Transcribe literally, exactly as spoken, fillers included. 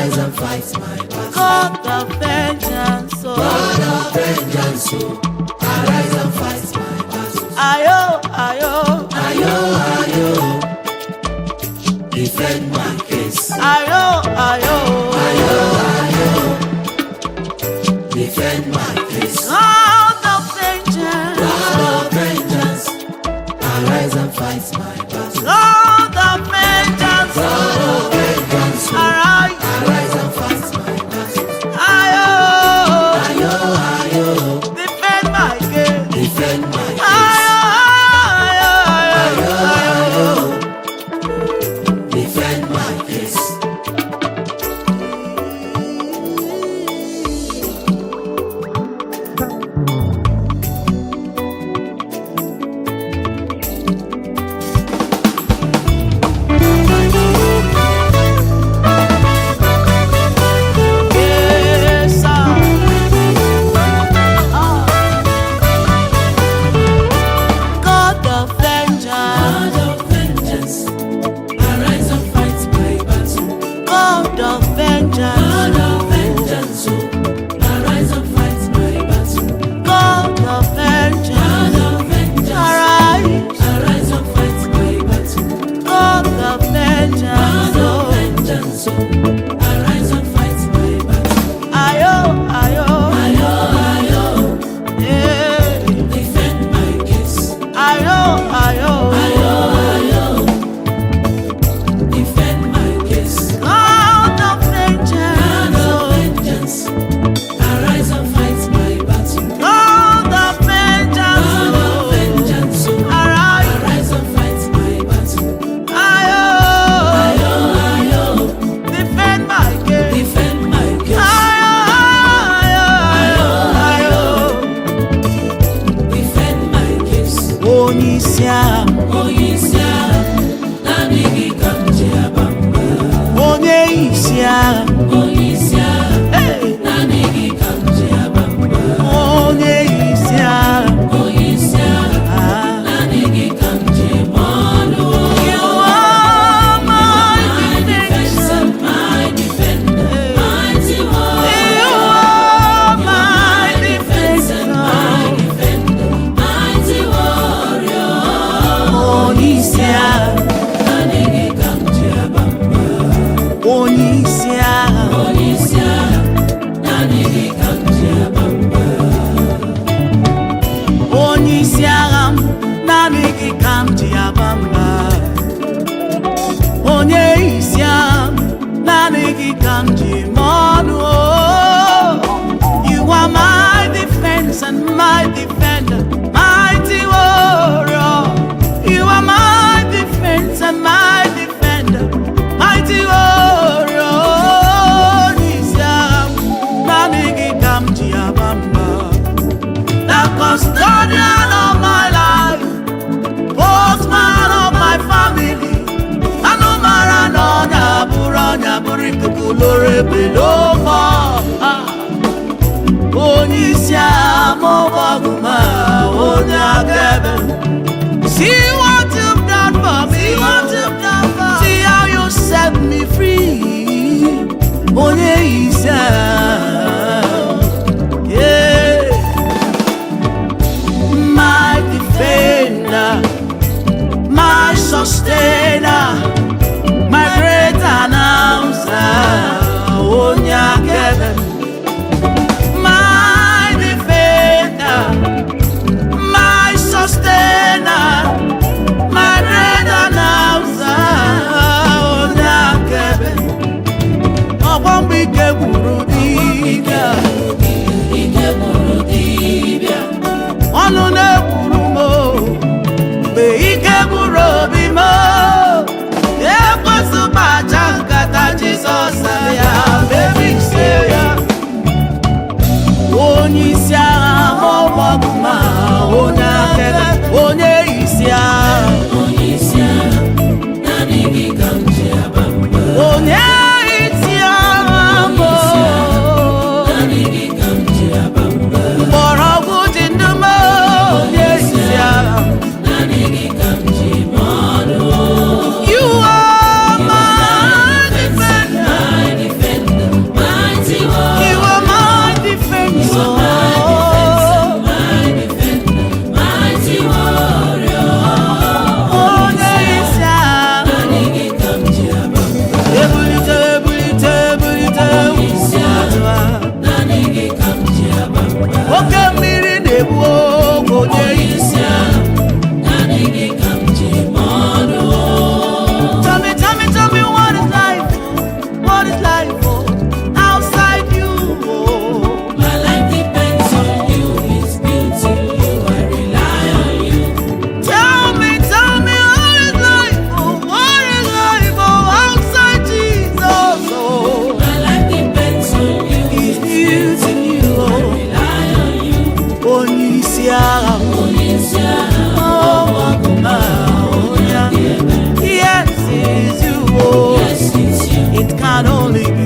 arise and fight my battle. God of vengeance, oh. God of vengeance, oh. Arise and fight my battle. Ayo, ayo, Ayo, ayo, defend my case. ayo, ayo, Ayo, ayo, defend my case. God of vengeance, God of vengeance, arise and fight my battle. God of vengeance, God of vengeance, oh. arise, Arise and fight my battle. ayo, Ayo, ayo, defend my case. defend my case. Ayo, ayo, Ayo, ayo, ayo, defend my case. yes, sir. Ah. God of vengeance, God of vengeance, arise and fight my battle. God of vengeance, God of vengeance, oh, arise and fight my battle. God of vengeance, God of vengeance, arise, arise and fight my battle. God of vengeance, God of oh. vengeance, oh, arise and fight my battle. Ayo, ayo, Ayo, ayo, yeah. defend my case. Ayo, ayo, Ayo, ayo, defend my case. God of God vengeance, of oh. vengeance, arise and fight my battle. God of vengeance, God of oh. vengeance, oh, Arise, arise and fight my battle. ayo, Ayo, ayo, defend my case. defend my case. Ayo, ayo, ayo, Defend my case. Onyeisiagha, Onyeisiagha, naanị gị ka m ji aba mba. Onyeisiagha, Onyeisiagha, hey, naanị gị ka m ji aba mba. Onyeisiagha, Onyeisiagha, ah. naanị gị ka m ji eme ọnụ. You are my My defense defense. and my defender, mighty warrior. You are my Defense defense. and my defender, mighty warrior. Onyeisiagha, Naanị gị ka m ji aba mba. Onyeisiagha, Onyeisiagha, naanị gị ka m ji aba mba. Onyeisiagha m, naanị gị ka m ji aba mba. Onyeisiagha m, naanị gị ka m ji eme ọnụ. You are my defense and my defender, mighty warrior. You are my defense and my defender, mighty warrior. Onyeisiagha m, naanị gị ka m ji aba mba. The custodian of my life, postman of my family. Anụmara na ọ na-abụrụ ọnya bụrụ ikuku loro ebe n'ofe ọha. Onyeisiagha m ọgbọgụ ma onye akaebe. See what you've done for me. See how you set me free. Onyeisiagha, yeah. My defender, my sustainer, my great announcer, onye akaebe. My defender, my sustainer, my great announcer, onye akaebe. Ọgbọ mgbe ike gwụrụ dibịa, Ike gwụrụ dibịa. ọnụ na-ekwuru m o. Mgbe ike gwụrụ obi m o, ekwesị kpacha nkata Jizọs ya mebise ya. Onyeisiagha m ọgbọgụ ma onye akaebe. Onyeisiagha, Onyeisiagha, naanị gị ka m ji aba mba. Onyeisiagha m o. life, oh, outside you, oh. My life depends on you, it's built in you, I rely on you. Tell me, tell me, what is life, oh, what is life, oh, outside Jesus, oh. My life depends on you, It's built in you, I oh. rely on you. Onisiara, Onisia, oh, Maguma, oh, yeah. Yes, it's you, oh. yes, it's you. It can only be